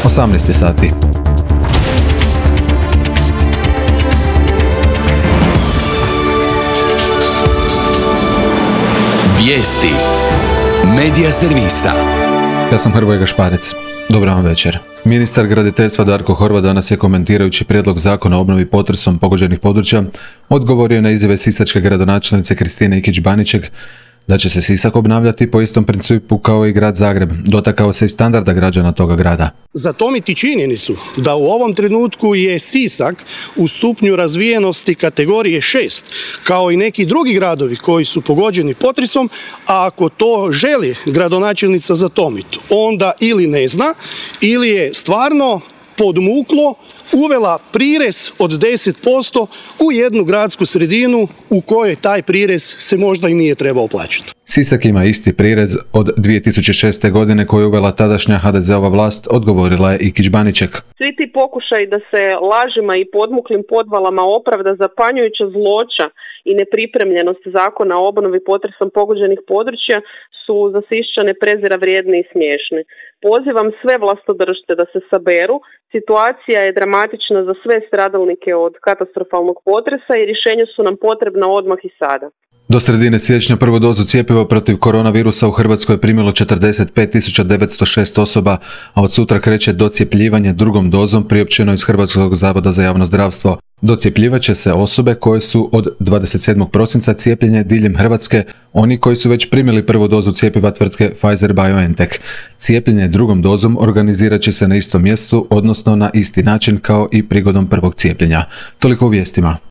18 sati. Vijesti Medija servisa. Ja sam Hrvoje Gašparec. Dobar vam večer. Ministar graditeljstva Darko Horvat danas je, komentirajući prijedlog zakona o obnovi potresom pogođenih područja, odgovorio na izjave sisačke gradonačelnice Kristine Ikić-Baniček da će se Sisak obnavljati po istom principu kao i grad Zagreb. Dotakao se i standarda građana toga grada. Zatomiti činjenicu da u ovom trenutku je Sisak u stupnju razvijenosti kategorije 6, kao i neki drugi gradovi koji su pogođeni potresom, a ako to želi gradonačelnica zatomiti, onda ili ne zna, ili je stvarno podmuklo uvela prirez od 10% u jednu gradsku sredinu u kojoj taj prirez se možda i nije trebao plaćati. Sisak ima isti prirez od 2006. godine koju je uvela tadašnja HDZ-ova vlast, odgovorila je Ikić-Baniček. Svi ti pokušaj da se lažima i podmuklim podvalama opravda zapanjujuća zloća i nepripremljenost zakona o obnovi potresom pogođenih područja su za Siščane prezira vrijedni i smiješni. Pozivam sve vlastodržce da se saberu. Situacija je dramatična za sve stradalnike od katastrofalnog potresa i rješenja su nam potrebna odmah i sada. Do sredine siječnja prvu dozu cjepiva protiv koronavirusa u Hrvatskoj je primilo 45.906 osoba, a od sutra kreće docjepljivanje drugom dozom, priopćeno iz Hrvatskog zavoda za javno zdravstvo. Docjepljivat će se osobe koje su od 27. prosinca cijepljenje diljem Hrvatske, oni koji su već primili prvu dozu cjepiva tvrtke Pfizer-BioNTech. Cijepljenje drugom dozom organizirat će se na istom mjestu, odnosno na isti način kao i prigodom prvog cijepljenja. Toliko u vijestima.